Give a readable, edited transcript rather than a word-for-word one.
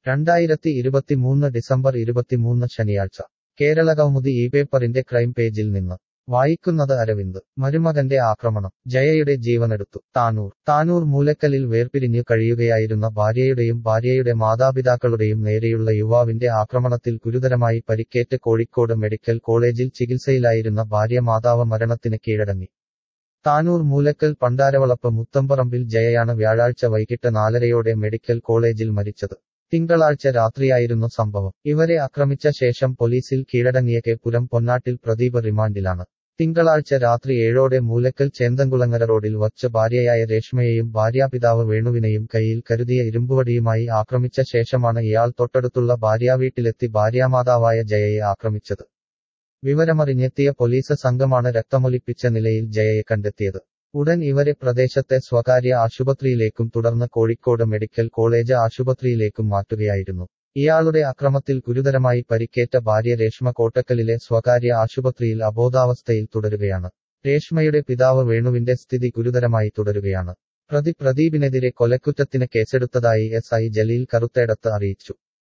2023 December 23 ശനിയാഴ്ച കേരള കൗമുദി ഈ പേപ്പറിന്റെ ക്രൈം പേജിൽ നിന്ന് വായിക്കുന്നത് അരവിന്ദ്. മരുമകന്റെ ആക്രമണം, ജയയുടെ ജീവനെടുത്തു. താനൂർ മൂലക്കലിൽ വേർപിരിഞ്ഞു കഴിയുകയായിരുന്ന ഭാര്യയുടെ മാതാപിതാക്കളുടെയും നേരെയുള്ള യുവാവിന്റെ ആക്രമണത്തിൽ ഗുരുതരമായി പരിക്കേറ്റ് കോഴിക്കോട് മെഡിക്കൽ കോളേജിൽ ചികിത്സയിലായിരുന്ന ഭാര്യ മരണത്തിന് കീഴടങ്ങി. താനൂർ മൂലക്കൽ പണ്ടാരവളപ്പ് മുത്തമ്പറമ്പിൽ ജയയാണ് വ്യാഴാഴ്ച വൈകിട്ട് 4:30-ഓടെ മെഡിക്കൽ കോളേജിൽ മരിച്ചത്. തിങ്കളാഴ്ച രാത്രിയായിരുന്നു സംഭവം. ഇവരെ ആക്രമിച്ച ശേഷം പോലീസിൽ കീഴടങ്ങിയ പുരം പൊന്നാട്ടിൽ പ്രദീപ് റിമാൻഡിലാണ്. തിങ്കളാഴ്ച രാത്രി 7:00-ഓടെ മൂലക്കൽ ചേന്തൻകുളങ്ങര റോഡിൽ വച്ച് ഭാര്യയായ രേഷ്മയെയും ഭാര്യാപിതാവ് വേണുവിനെയും കയ്യിൽ കരുതിയ ഇരുമ്പുവടിയുമായി ആക്രമിച്ച ശേഷമാണ് ഇയാൾ തൊട്ടടുത്തുള്ള ഭാര്യാവീട്ടിലെത്തി ഭാര്യാമാതാവായ ജയയെ ആക്രമിച്ചത്. വിവരമറിഞ്ഞെത്തിയ പോലീസ് സംഘമാണ് രക്തമൊലിപ്പിച്ച നിലയിൽ ജയയെ കണ്ടെത്തിയത്. ഉടൻ ഇവരെ പ്രദേശത്തെ സ്വകാര്യ ആശുപത്രിയിലേക്കും തുടർന്ന് കോഴിക്കോട് മെഡിക്കൽ കോളേജ് ആശുപത്രിയിലേക്കും മാറ്റുകയായിരുന്നു. ഇയാളുടെ അക്രമത്തിൽ ഗുരുതരമായി പരിക്കേറ്റ ഭാര്യ രേഷ്മ കോട്ടക്കലിലെ സ്വകാര്യ ആശുപത്രിയിൽ അബോധാവസ്ഥയിൽ തുടരുകയാണ്. രേഷ്മയുടെ പിതാവ് വേണുവിന്റെ സ്ഥിതി ഗുരുതരമായി തുടരുകയാണ്. പ്രദീപിനെതിരെ കൊലക്കുറ്റത്തിന് കേസെടുത്തതായി SI ജലീൽ കറുത്തേടത്ത് അറിയിച്ചു.